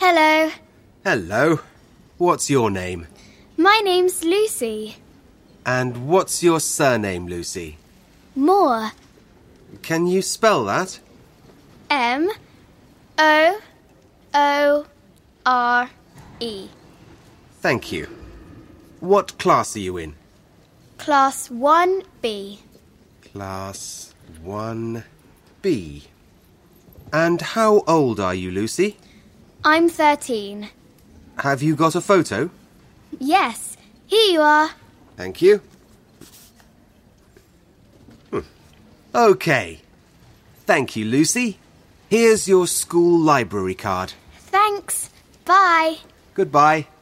Hello. Hello. What's your name? My name's Lucy. And what's your surname, Lucy? Moore. Can you spell that? M-O-O-R-E. Thank you. What class are you in? Class 1B. Class 1B. And how old are you, Lucy? I'm 13. Have you got a photo? Yes, here you are. Thank you. OK. Thank you, Lucy. Here's your school library card. Thanks. Bye. Goodbye.